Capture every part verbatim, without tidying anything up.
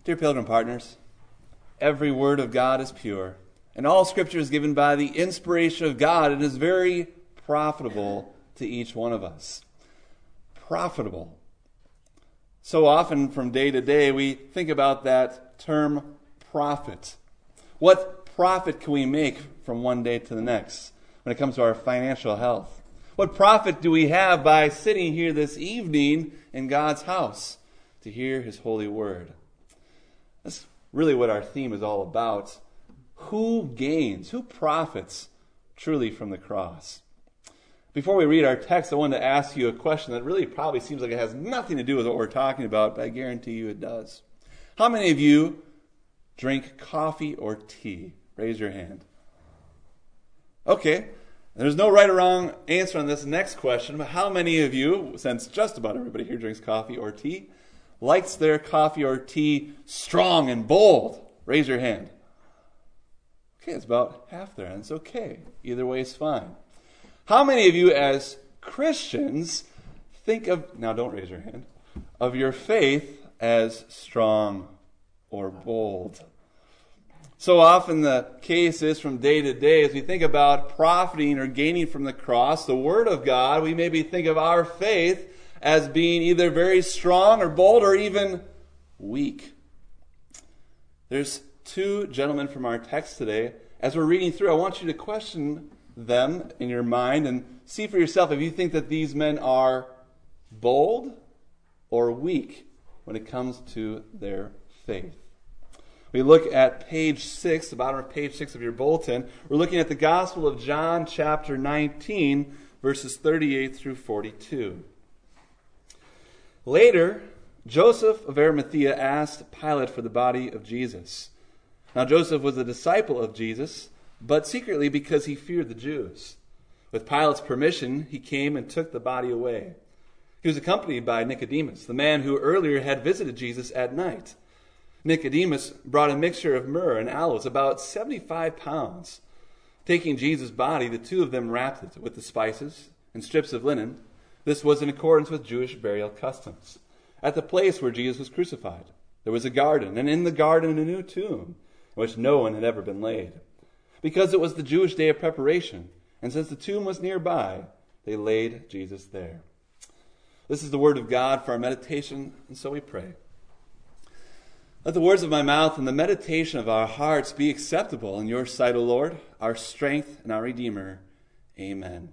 Dear Pilgrim Partners, every word of God is pure, and all Scripture is given by the inspiration of God and is very profitable to each one of us. Profitable. So often from day to day we think about that term profit. What profit can we make from one day to the next when it comes to our financial health? What profit do we have by sitting here this evening in God's house to hear His holy word? That's really what our theme is all about. Who gains, who profits truly from the cross? Before we read our text, I wanted to ask you a question that really probably seems like it has nothing to do with what we're talking about, but I guarantee you it does. How many of you drink coffee or tea? Raise your hand. Okay, there's no right or wrong answer on this next question, but how many of you, since just about everybody here drinks coffee or tea, likes their coffee or tea strong and bold? Raise your hand. Okay, it's about half there, and it's okay. Either way is fine. How many of you as Christians think of, now don't raise your hand, of your faith as strong or bold? So often the case is from day to day, as we think about profiting or gaining from the cross, the Word of God, we maybe think of our faith as being either very strong or bold or even weak. There's two gentlemen from our text today. As we're reading through, I want you to question them in your mind and see for yourself if you think that these men are bold or weak when it comes to their faith. We look at page six, the bottom of page six of your bulletin. We're looking at the Gospel of John, chapter nineteen, verses thirty-eight through forty-two. Later, Joseph of Arimathea asked Pilate for the body of Jesus. Now Joseph was a disciple of Jesus, but secretly because he feared the Jews. With Pilate's permission, he came and took the body away. He was accompanied by Nicodemus, the man who earlier had visited Jesus at night. Nicodemus brought a mixture of myrrh and aloes, about seventy-five pounds. Taking Jesus' body, the two of them wrapped it with the spices and strips of linen. This was in accordance with Jewish burial customs. At the place where Jesus was crucified, there was a garden, and in the garden a new tomb, in which no one had ever been laid. Because it was the Jewish day of preparation, and since the tomb was nearby, they laid Jesus there. This is the word of God for our meditation, and so we pray. Let the words of my mouth and the meditation of our hearts be acceptable in your sight, O Lord, our strength and our Redeemer. Amen.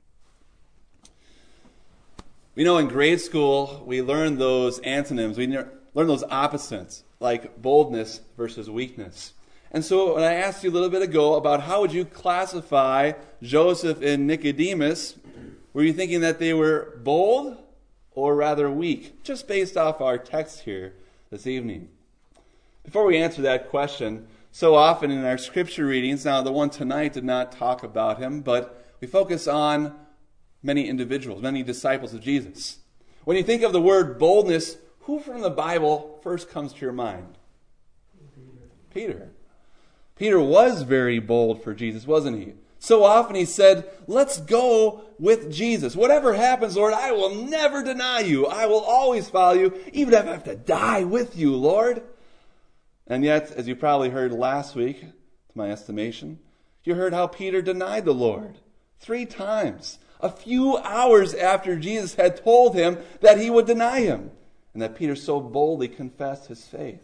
We know in grade school we learn those antonyms, we learn those opposites, like boldness versus weakness. And so when I asked you a little bit ago about how would you classify Joseph and Nicodemus, were you thinking that they were bold or rather weak? Just based off our text here this evening. Before we answer that question, so often in our scripture readings, now the one tonight did not talk about him, but we focus on many individuals, many disciples of Jesus. When you think of the word boldness, who from the Bible first comes to your mind? Peter. Peter. Peter was very bold for Jesus, wasn't he? So often he said, let's go with Jesus. Whatever happens, Lord, I will never deny you. I will always follow you, even if I have to die with you, Lord. And yet, as you probably heard last week, to my estimation, you heard how Peter denied the Lord three times, a few hours after Jesus had told him that he would deny him, and that Peter so boldly confessed his faith.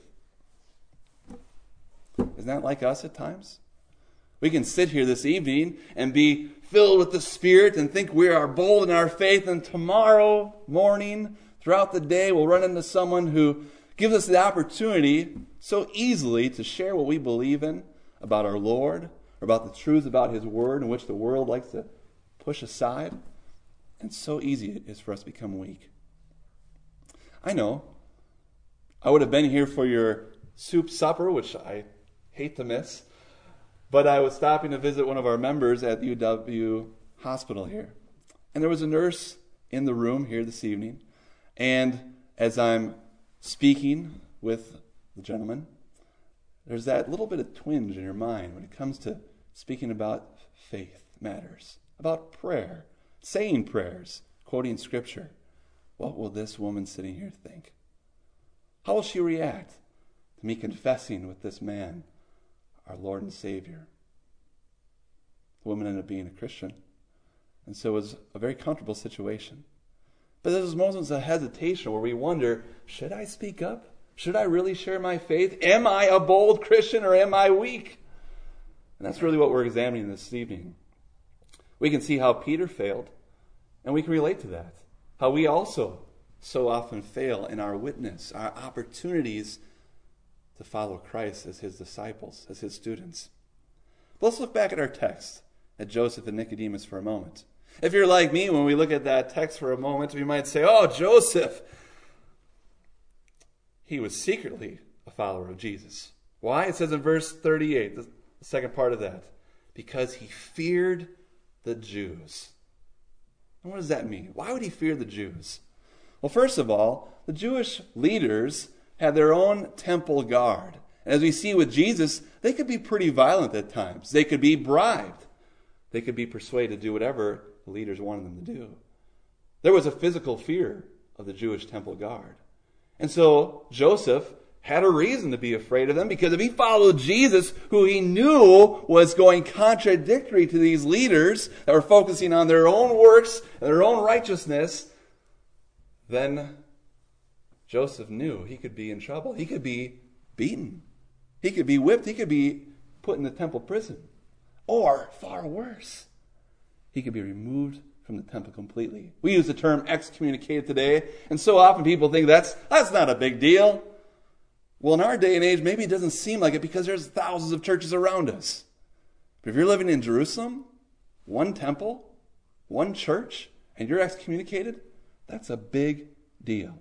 Isn't that like us at times? We can sit here this evening and be filled with the Spirit and think we are bold in our faith, and tomorrow morning, throughout the day, we'll run into someone who gives us the opportunity so easily to share what we believe in about our Lord, or about the truths about His Word, in which the world likes to push aside. And so easy it is for us to become weak. I know. I would have been here for your soup supper, which I hate to miss. But I was stopping to visit one of our members at the U W hospital here. And there was a nurse in the room here this evening. And as I'm speaking with the gentleman, there's that little bit of twinge in your mind when it comes to speaking about faith matters, about prayer, saying prayers, quoting Scripture. What will this woman sitting here think? How will she react to to me confessing with this man, our Lord and Savior. The woman ended up being a Christian. And so it was a very comfortable situation. But there's moments of hesitation where we wonder, should I speak up? Should I really share my faith? Am I a bold Christian or am I weak? And that's really what we're examining this evening. We can see how Peter failed, and we can relate to that. How we also so often fail in our witness, our opportunities to follow Christ as his disciples, as his students. But let's look back at our text, at Joseph and Nicodemus for a moment. If you're like me, when we look at that text for a moment, we might say, oh, Joseph, he was secretly a follower of Jesus. Why? It says in verse thirty-eight, the second part of that, because he feared the Jews. And what does that mean? Why would he fear the Jews? Well, first of all, the Jewish leaders had their own temple guard. And as we see with Jesus, they could be pretty violent at times. They could be bribed. They could be persuaded to do whatever the leaders wanted them to do. There was a physical fear of the Jewish temple guard. And so Joseph had a reason to be afraid of them, because if he followed Jesus, who he knew was going contradictory to these leaders that were focusing on their own works and their own righteousness, then Joseph knew he could be in trouble. He could be beaten. He could be whipped. He could be put in the temple prison. Or, far worse, he could be removed from the temple completely. We use the term excommunicated today, and so often people think that's that's not a big deal. Well, in our day and age, maybe it doesn't seem like it because there's thousands of churches around us. But if you're living in Jerusalem, one temple, one church, and you're excommunicated, that's a big deal.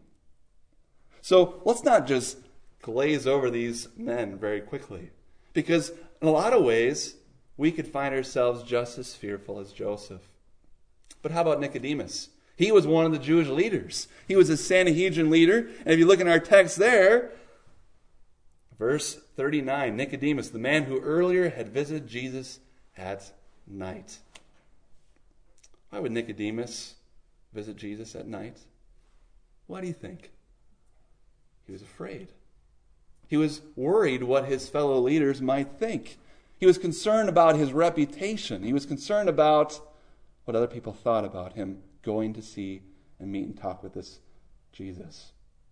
So let's not just glaze over these men very quickly, because in a lot of ways, we could find ourselves just as fearful as Joseph. But how about Nicodemus? He was one of the Jewish leaders. He was a Sanhedrin leader. And if you look in our text there, verse thirty-nine, Nicodemus, the man who earlier had visited Jesus at night. Why would Nicodemus visit Jesus at night? Why do you think? He was afraid. He was worried what his fellow leaders might think. He was concerned about his reputation. He was concerned about what other people thought about him going to see and meet and talk with this Jesus.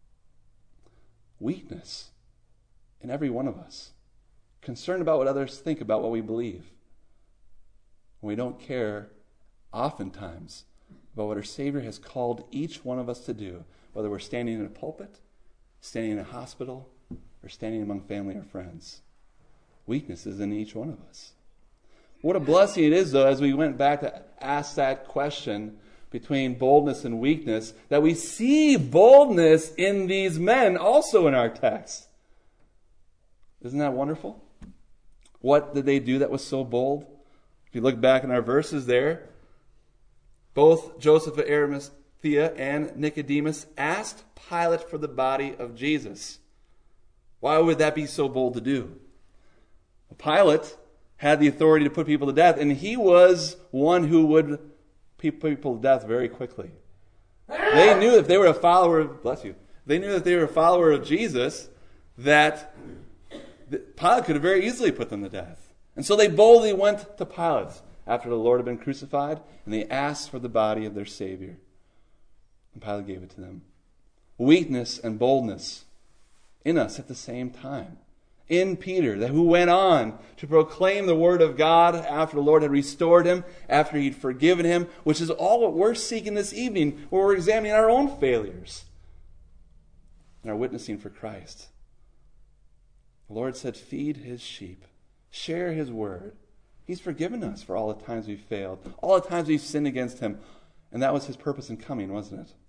Weakness in every one of us. Concerned about what others think about what we believe. When we don't care, oftentimes, about what our Savior has called each one of us to do, whether we're standing in a pulpit, standing in a hospital, or standing among family or friends. Weakness is in each one of us. What a blessing it is, though, as we went back to ask that question between boldness and weakness, that we see boldness in these men also in our text. Isn't that wonderful? What did they do that was so bold? If you look back in our verses there, both Joseph of Arimathea and Nicodemus asked Pilate for the body of Jesus. Why would that be so bold to do? Pilate had the authority to put people to death, and he was one who would put people to death very quickly. They knew if they were a follower of, bless you, they knew that they were a follower of Jesus, that Pilate could have very easily put them to death. And so they boldly went to Pilate after the Lord had been crucified, and they asked for the body of their Savior. And Pilate gave it to them. Weakness and boldness in us at the same time. In Peter, that who went on to proclaim the word of God after the Lord had restored him, after he'd forgiven him, which is all what we're seeking this evening, where we're examining our own failures and our witnessing for Christ. The Lord said, feed his sheep, share his word. He's forgiven us for all the times we've failed, all the times we've sinned against him, and that was his purpose in coming, wasn't it?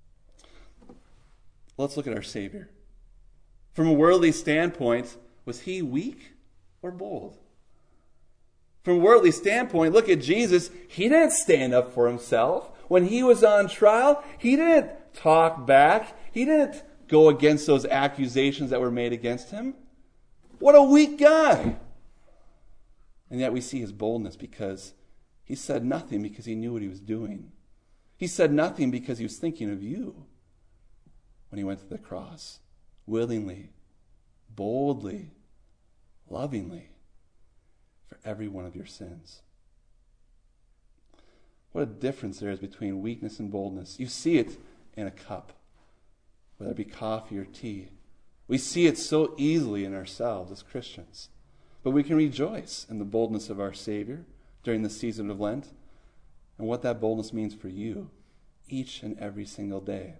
Let's look at our Savior. From a worldly standpoint, was he weak or bold? From a worldly standpoint, look at Jesus. He didn't stand up for himself. When he was on trial, he didn't talk back. He didn't go against those accusations that were made against him. What a weak guy. And yet we see his boldness because he said nothing because he knew what he was doing. He said nothing because he was thinking of you when he went to the cross. Willingly, boldly, lovingly, for every one of your sins. What a difference there is between weakness and boldness. You see it in a cup, whether it be coffee or tea. We see it so easily in ourselves as Christians. But we can rejoice in the boldness of our Savior during the season of Lent and what that boldness means for you each and every single day.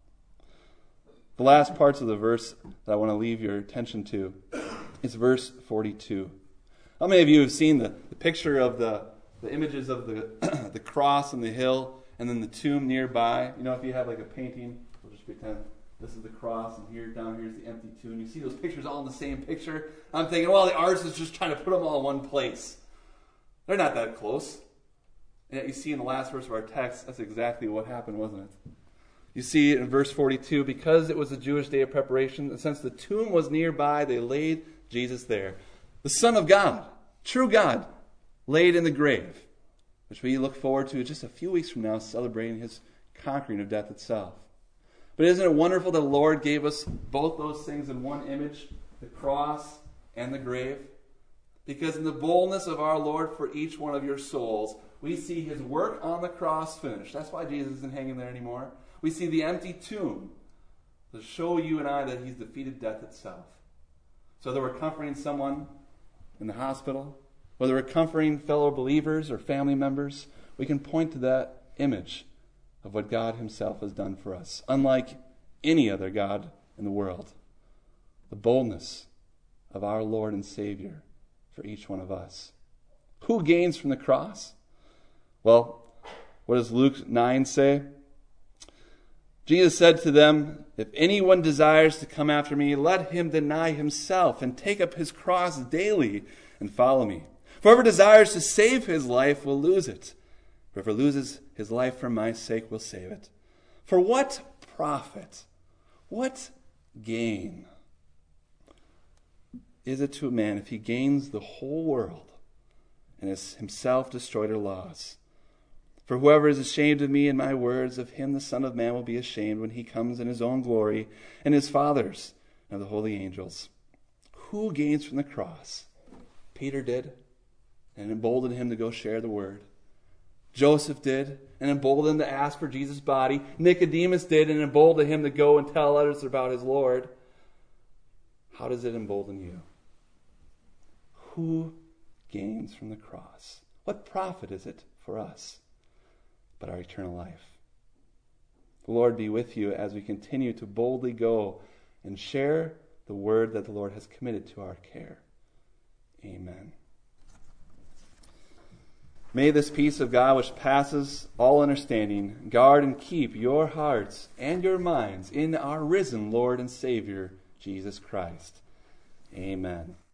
The last parts of the verse that I want to leave your attention to is verse forty-two. How many of you have seen the, the picture of the, the images of the, the cross and the hill and then the tomb nearby? You know, if you have like a painting, we'll just pretend this is the cross, and here, down here is the empty tomb. You see those pictures all in the same picture? I'm thinking, well, the artist is just trying to put them all in one place. They're not that close. And yet you see in the last verse of our text, that's exactly what happened, wasn't it? You see in verse forty-two, because it was a Jewish day of preparation, and since the tomb was nearby, they laid Jesus there. The Son of God, true God, laid in the grave, which we look forward to just a few weeks from now, celebrating his conquering of death itself. But isn't it wonderful that the Lord gave us both those things in one image, the cross and the grave? Because in the boldness of our Lord for each one of your souls, we see his work on the cross finished. That's why Jesus isn't hanging there anymore. We see the empty tomb to show you and I that he's defeated death itself. So that we're comforting someone in the hospital, whether we're comforting fellow believers or family members, we can point to that image of what God himself has done for us, unlike any other God in the world. The boldness of our Lord and Savior for each one of us. Who gains from the cross? Well, what does Luke nine say? Jesus said to them, if anyone desires to come after me, let him deny himself and take up his cross daily and follow me. For whoever desires to save his life will lose it. Whoever loses his life for my sake will save it. For what profit, what gain is it to a man if he gains the whole world and is himself destroyed or lost? For whoever is ashamed of me and my words, of him the Son of Man will be ashamed when he comes in his own glory and his Father's and of the holy angels. Who gains from the cross? Peter did, and emboldened him to go share the word. Joseph did, and emboldened him to ask for Jesus' body. Nicodemus did, and emboldened him to go and tell others about his Lord. How does it embolden you? Who gains from the cross? What profit is it for us but our eternal life? The Lord be with you as we continue to boldly go and share the word that the Lord has committed to our care. Amen. May this peace of God, which passes all understanding, guard and keep your hearts and your minds in our risen Lord and Savior, Jesus Christ. Amen.